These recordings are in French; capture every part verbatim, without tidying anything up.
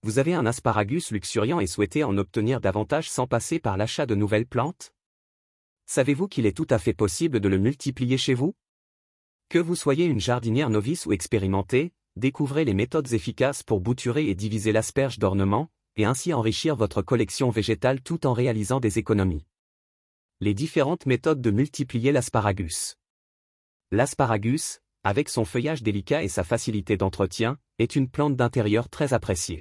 Vous avez un asparagus luxuriant et souhaitez en obtenir davantage sans passer par l'achat de nouvelles plantes? Savez-vous qu'il est tout à fait possible de le multiplier chez vous? Que vous soyez une jardinière novice ou expérimentée, découvrez les méthodes efficaces pour bouturer et diviser l'asperge d'ornement, et ainsi enrichir votre collection végétale tout en réalisant des économies. Les différentes méthodes de multiplier l'asparagus. L'asparagus, avec son feuillage délicat et sa facilité d'entretien, est une plante d'intérieur très appréciée.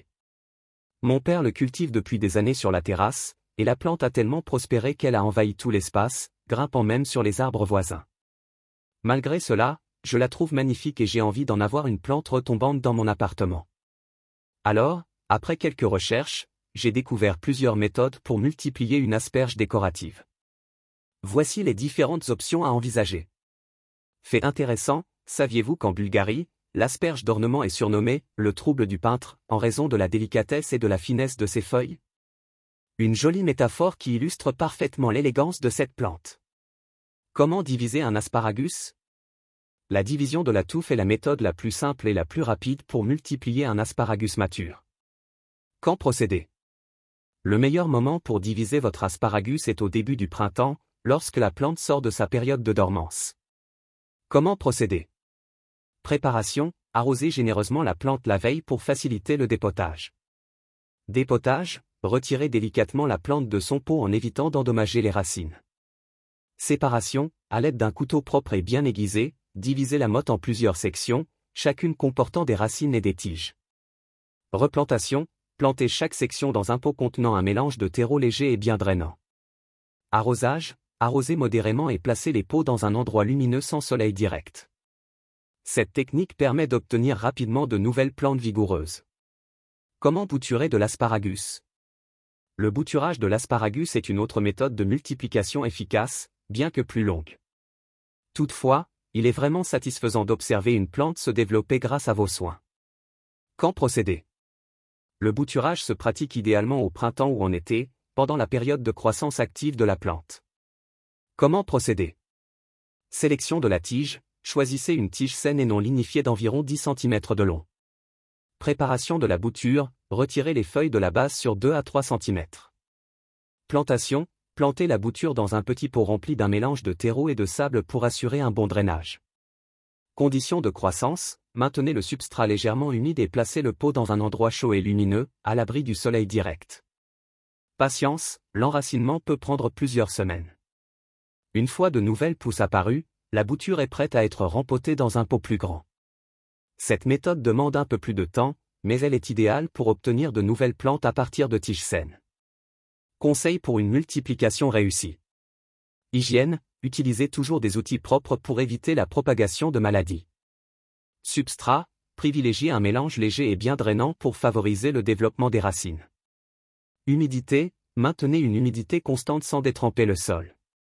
Mon père le cultive depuis des années sur la terrasse, et la plante a tellement prospéré qu'elle a envahi tout l'espace, grimpant même sur les arbres voisins. Malgré cela, je la trouve magnifique et j'ai envie d'en avoir une plante retombante dans mon appartement. Alors, après quelques recherches, j'ai découvert plusieurs méthodes pour multiplier une asperge décorative. Voici les différentes options à envisager. Fait intéressant, saviez-vous qu'en Bulgarie, l'asperge d'ornement est surnommée « le trouble du peintre » en raison de la délicatesse et de la finesse de ses feuilles? Une jolie métaphore qui illustre parfaitement l'élégance de cette plante. Comment diviser un asparagus? La division de la touffe est la méthode la plus simple et la plus rapide pour multiplier un asparagus mature. Quand procéder? Le meilleur moment pour diviser votre asparagus est au début du printemps, lorsque la plante sort de sa période de dormance. Comment procéder? Préparation, arrosez généreusement la plante la veille pour faciliter le dépotage. Dépotage, retirez délicatement la plante de son pot en évitant d'endommager les racines. Séparation, à l'aide d'un couteau propre et bien aiguisé, divisez la motte en plusieurs sections, chacune comportant des racines et des tiges. Replantation, plantez chaque section dans un pot contenant un mélange de terreau léger et bien drainant. Arrosage, arrosez modérément et placez les pots dans un endroit lumineux sans soleil direct. Cette technique permet d'obtenir rapidement de nouvelles plantes vigoureuses. Comment bouturer de l'asparagus? Le bouturage de l'asparagus est une autre méthode de multiplication efficace, bien que plus longue. Toutefois, il est vraiment satisfaisant d'observer une plante se développer grâce à vos soins. Quand procéder? Le bouturage se pratique idéalement au printemps ou en été, pendant la période de croissance active de la plante. Comment procéder? Sélection de la tige, choisissez une tige saine et non lignifiée d'environ dix centimètres de long. Préparation de la bouture, retirez les feuilles de la base sur deux à trois centimètres. Plantation, plantez la bouture dans un petit pot rempli d'un mélange de terreau et de sable pour assurer un bon drainage. Conditions de croissance, maintenez le substrat légèrement humide et placez le pot dans un endroit chaud et lumineux, à l'abri du soleil direct. Patience, l'enracinement peut prendre plusieurs semaines. Une fois de nouvelles pousses apparues, la bouture est prête à être rempotée dans un pot plus grand. Cette méthode demande un peu plus de temps, mais elle est idéale pour obtenir de nouvelles plantes à partir de tiges saines. Conseil pour une multiplication réussie. Hygiène, utilisez toujours des outils propres pour éviter la propagation de maladies. Substrat, privilégiez un mélange léger et bien drainant pour favoriser le développement des racines. Humidité, maintenez une humidité constante sans détremper le sol.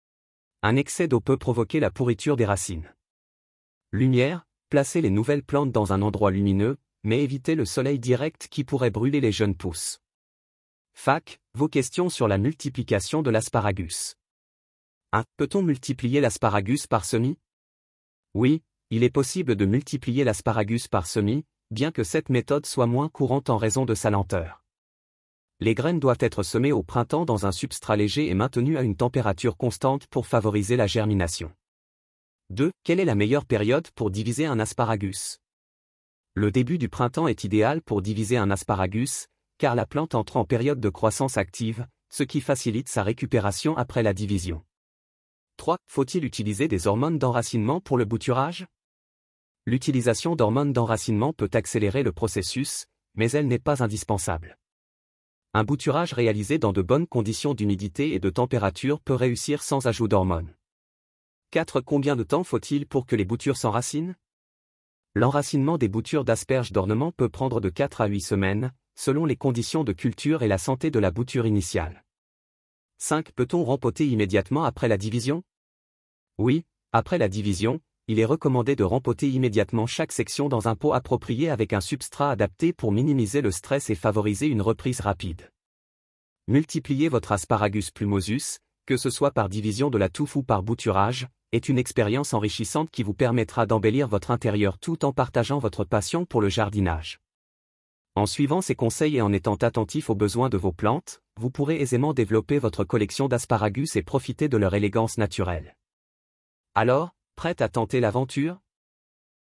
Un excès d'eau peut provoquer la pourriture des racines. Lumière, placez les nouvelles plantes dans un endroit lumineux, mais évitez le soleil direct qui pourrait brûler les jeunes pousses. Fac, vos questions sur la multiplication de l'asparagus. un. Peut-on multiplier l'asparagus par semis? Oui, il est possible de multiplier l'asparagus par semis, bien que cette méthode soit moins courante en raison de sa lenteur. Les graines doivent être semées au printemps dans un substrat léger et maintenues à une température constante pour favoriser la germination. deux. Quelle est la meilleure période pour diviser un asparagus? Le début du printemps est idéal pour diviser un asparagus, car la plante entre en période de croissance active, ce qui facilite sa récupération après la division. trois. Faut-il utiliser des hormones d'enracinement pour le bouturage? L'utilisation d'hormones d'enracinement peut accélérer le processus, mais elle n'est pas indispensable. Un bouturage réalisé dans de bonnes conditions d'humidité et de température peut réussir sans ajout d'hormones. quatre. Combien de temps faut-il pour que les boutures s'enracinent? L'enracinement des boutures d'asperges d'ornement peut prendre de quatre à huit semaines, selon les conditions de culture et la santé de la bouture initiale. cinq. Peut-on rempoter immédiatement après la division? Oui, après la division, il est recommandé de rempoter immédiatement chaque section dans un pot approprié avec un substrat adapté pour minimiser le stress et favoriser une reprise rapide. Multiplier votre asparagus plumosus, que ce soit par division de la touffe ou par bouturage, est une expérience enrichissante qui vous permettra d'embellir votre intérieur tout en partageant votre passion pour le jardinage. En suivant ces conseils et en étant attentif aux besoins de vos plantes, vous pourrez aisément développer votre collection d'asparagus et profiter de leur élégance naturelle. Alors, prête à tenter l'aventure ?